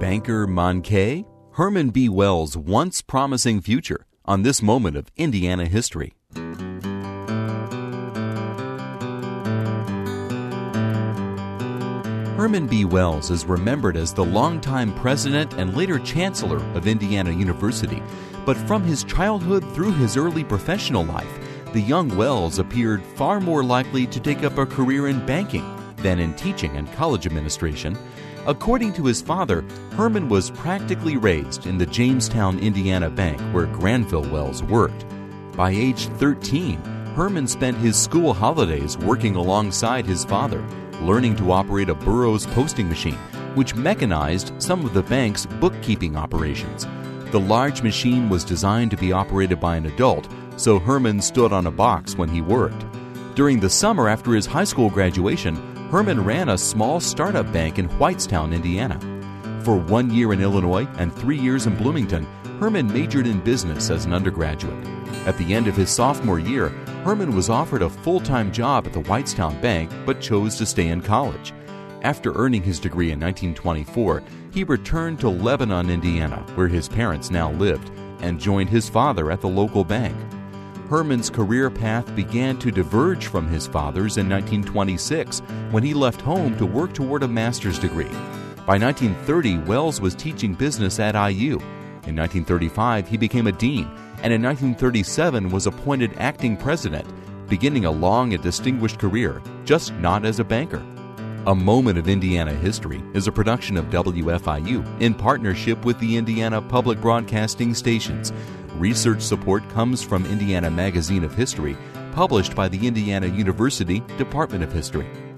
Banker Manquet? Herman B. Wells' once promising future on this moment of Indiana history. Herman B. Wells is remembered as the longtime president and later chancellor of Indiana University, but from his childhood through his early professional life, the young Wells appeared far more likely to take up a career in banking than in teaching and college administration. According to his father, Herman was practically raised in the Jamestown, Indiana bank where Granville Wells worked. By age 13, Herman spent his school holidays working alongside his father, learning to operate a Burroughs posting machine, which mechanized some of the bank's bookkeeping operations. The large machine was designed to be operated by an adult, so Herman stood on a box when he worked. During the summer after his high school graduation, Herman ran a small startup bank in Whitestown, Indiana. For 1 year in Illinois and 3 years in Bloomington, Herman majored in business as an undergraduate. At the end of his sophomore year, Herman was offered a full-time job at the Whitestown Bank but chose to stay in college. After earning his degree in 1924, he returned to Lebanon, Indiana, where his parents now lived, and joined his father at the local bank. Herman's career path began to diverge from his father's in 1926 when he left home to work toward a master's degree. By 1930, Wells was teaching business at IU. In 1935, he became a dean, and in 1937 was appointed acting president, beginning a long and distinguished career, just not as a banker. A Moment of Indiana History is a production of WFIU in partnership with the Indiana Public Broadcasting Stations. Research support comes from Indiana Magazine of History, published by the Indiana University Department of History.